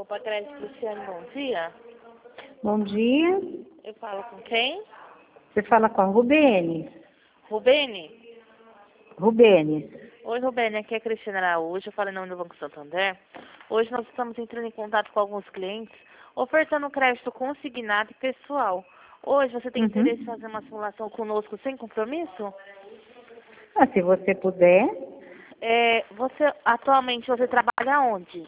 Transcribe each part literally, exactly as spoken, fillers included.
Copa Crédito Cristiane, bom dia. Bom dia. Eu falo com quem? Você fala com a Rubene. Rubene? Rubene. Oi, Rubene, aqui é a Cristina Araújo, eu falo em nome do Banco Santander. Hoje nós estamos entrando em contato com alguns clientes, ofertando crédito consignado e pessoal. Hoje você tem Uhum. interesse em fazer uma simulação conosco sem compromisso? Ah, se você puder. É, você, atualmente, você trabalha onde?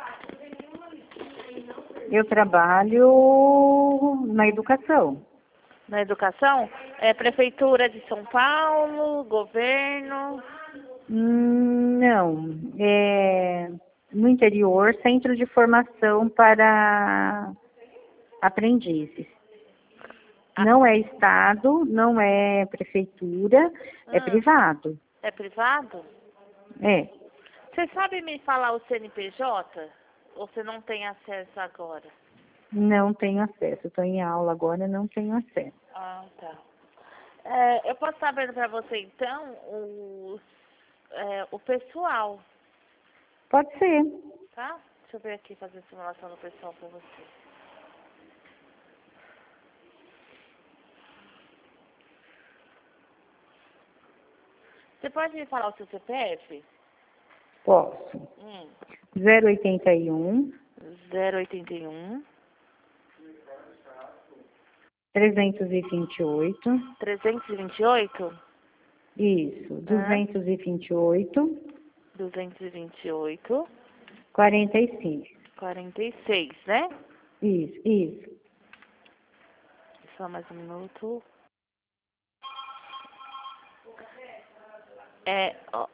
Eu trabalho na educação. Na educação? É Prefeitura de São Paulo, governo? Hum, não. É no interior, centro de formação para aprendizes. Ah. Não é estado, não é prefeitura, é Ah, privado. é privado? É. Você sabe me falar o C N P J? Ou você não tem acesso agora? Não tenho acesso. Estou em aula agora, não tenho acesso. Ah, tá. É, eu posso estar vendo para você, então, o, é, o pessoal, Pode ser. tá? Deixa eu ver aqui, fazer a simulação do pessoal para você. Você pode me falar o seu C P F? Posso. Hum. zero oitenta e um, zero oitenta e um, trezentos e vinte e oito. trezentos e vinte e oito, Isso. ah, duzentos e vinte e oito, duzentos e vinte e oito, quarenta e cinco. quarenta e seis, né? Isso, isso. Só mais um minuto. É, ó,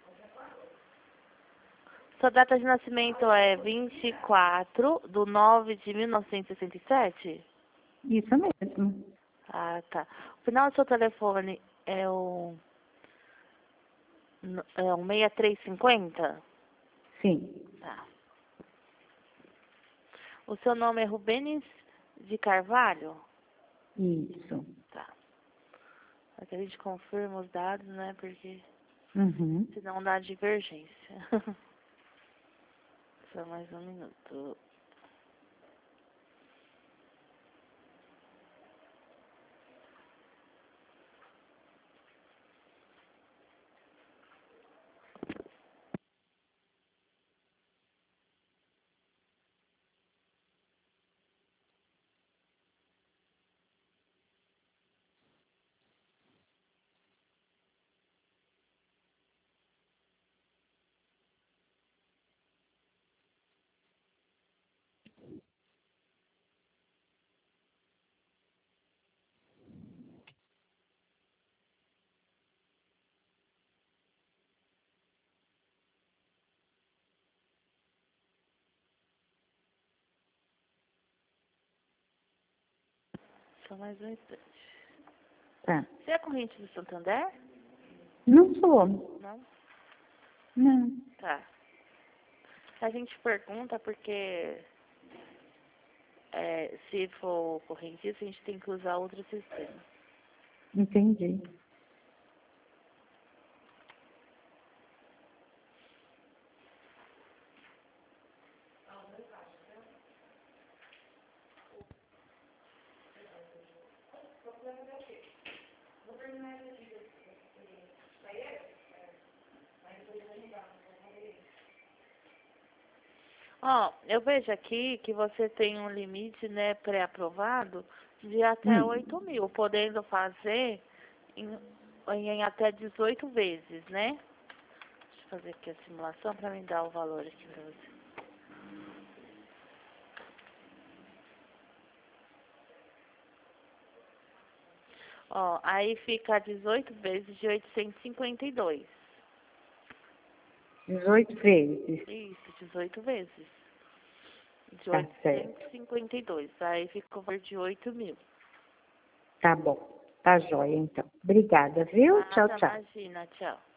sua data de nascimento é vinte e quatro de nove de mil novecentos e sessenta e sete? Isso mesmo. Ah, tá. O final do seu telefone é o, é o seis três cinco zero? Sim. Tá. O seu nome é Rubenes de Carvalho? Isso. Tá. Aqui a gente confirma os dados, né? Porque Uhum. senão dá divergência. Só mais um minuto. Só mais um instante. Tá. Você é corrente do Santander? Não sou. Não? Não. Tá. A gente pergunta porque é, se for correntista, a gente tem que usar outro sistema. Entendi. Ó, eu vejo aqui que você tem um limite, né, pré-aprovado de até Hum. oito mil, podendo fazer em, em até dezoito vezes, né? Deixa eu fazer aqui a simulação para me dar o valor aqui para você. Ó, aí fica dezoito vezes de oitocentos e cinquenta e dois. dezoito vezes. Isso, dezoito vezes. De Tá oitocentos certo. e cinquenta e dois. Aí fica o valor de oito mil. Tá bom. Tá jóia, então. Obrigada, viu? Tchau, Nada, tchau. imagina, tchau.